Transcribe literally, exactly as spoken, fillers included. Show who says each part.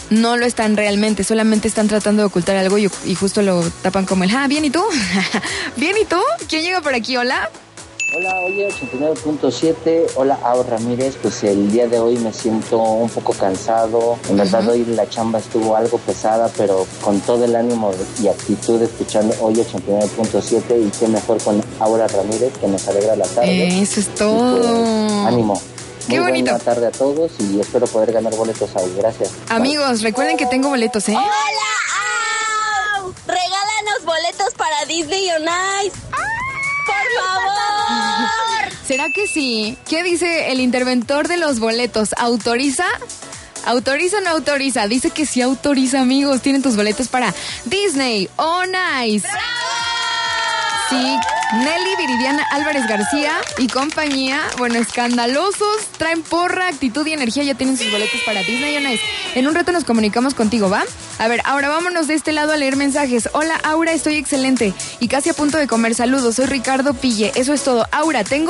Speaker 1: no lo están realmente, solamente están tratando de ocultar algo y, y justo lo tapan como el, ah, bien, ¿y tú? Bien, ¿y tú? ¿Quién llega por aquí? Hola.
Speaker 2: Hola, oye, ochenta y nueve punto siete. Hola, Aura Ramírez. Pues el día de hoy me siento un poco cansado. En verdad, uh-huh. Hoy la chamba estuvo algo pesada, pero con todo el ánimo y actitud escuchando hoy ochenta y nueve punto siete. Y qué mejor con Aura Ramírez, que nos alegra la tarde.
Speaker 1: Eso es todo.
Speaker 2: Pues, ánimo.
Speaker 1: Qué
Speaker 2: Muy
Speaker 1: bonito.
Speaker 2: Buena tarde a todos y espero poder ganar boletos hoy. Gracias.
Speaker 1: Amigos, bye. Recuerden que tengo boletos, ¿eh?
Speaker 3: ¡Hola! ¡Au! Regálanos boletos para Disney on Ice. ¡Por favor!
Speaker 1: ¿Será que sí? ¿Qué dice el interventor de los boletos? ¿Autoriza? ¿Autoriza o no autoriza? Dice que sí autoriza, amigos. Tienen tus boletos para Disney on Ice.
Speaker 3: ¡Bravo!
Speaker 1: Sí, Nelly, Viridiana Álvarez García y compañía, bueno, escandalosos, traen porra, actitud y energía, ya tienen sus boletos para Disney on Ice. En un rato nos comunicamos contigo, ¿va? A ver, ahora vámonos de este lado a leer mensajes. Hola, Aura, estoy excelente y casi a punto de comer. Saludos, soy Ricardo Pille. Eso es todo. Aura, tengo